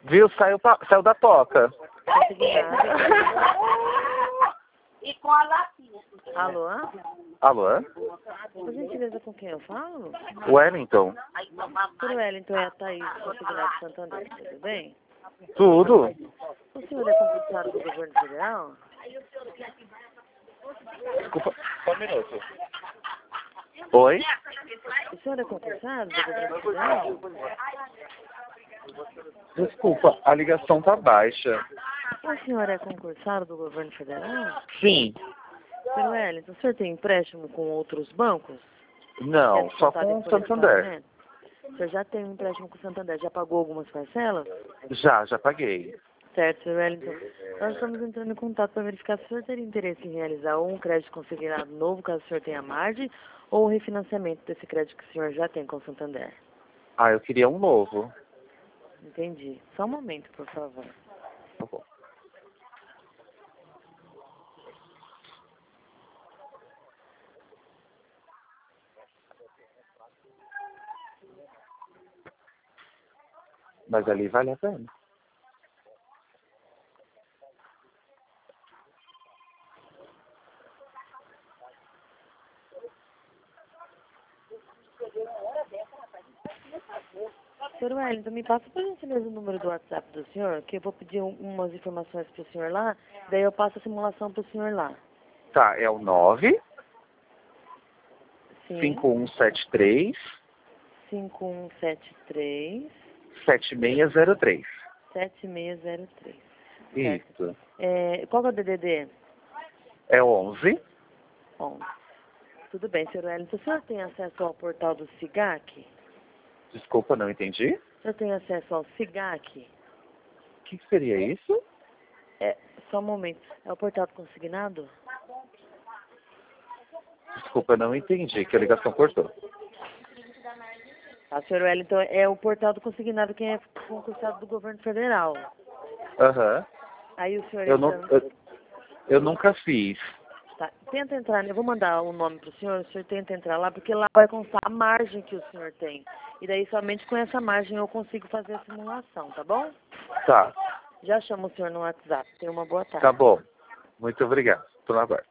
Viu? Saiu da toca. E com a latinha. Alô? Alô? Por gentileza, com quem eu falo? Wellington. Por Wellington, é a Thaís, consignado de Santander, tudo bem? Tudo? O senhor é concursado do governo federal? Desculpa, só um minuto. Oi? O senhor é concursado do governo federal? Desculpa, a ligação tá baixa. O senhor é concursado do governo federal? Sim. Senhor Wellington, o senhor tem empréstimo com outros bancos? Não, só com o Santander. O senhor já tem um empréstimo com o Santander, já pagou algumas parcelas? Já paguei. Certo, Sr. Wellington. Nós estamos entrando em contato para verificar se o senhor teria interesse em realizar ou um crédito consignado novo, caso o senhor tenha margem, ou o refinanciamento desse crédito que o senhor já tem com o Santander. Ah, eu queria um novo. Entendi. Só um momento, por favor. Tá bom. Mas ali vale a pena. Sr. Wellington, me passa por gentileza o número do WhatsApp do senhor, que eu vou pedir umas informações para o senhor lá, daí eu passo a simulação para o senhor lá. Tá, é o 9 Sim. 5173 5173 7603. 7603. Isso. Qual que é o DDD? É 11. 11. Tudo bem, Sr. Wellington. O senhor tem acesso ao portal do SIGAC? Desculpa, não entendi. O senhor tem acesso ao SIGAC? O que seria isso? Só um momento. É o portal do consignado? Desculpa, não entendi, que a ligação cortou. Ah, Sr. Wellington, é o portal do consignado quem é concursado do governo federal. Aham. Aí o senhor... Eu nunca fiz. Tá. Tenta entrar, eu vou mandar o nome para o senhor tenta entrar lá, porque lá vai constar a margem que o senhor tem. E daí somente com essa margem eu consigo fazer a simulação, tá bom? Tá. Já chamo o senhor no WhatsApp. Tenha uma boa tarde. Tá bom. Muito obrigado. Tô na guarda.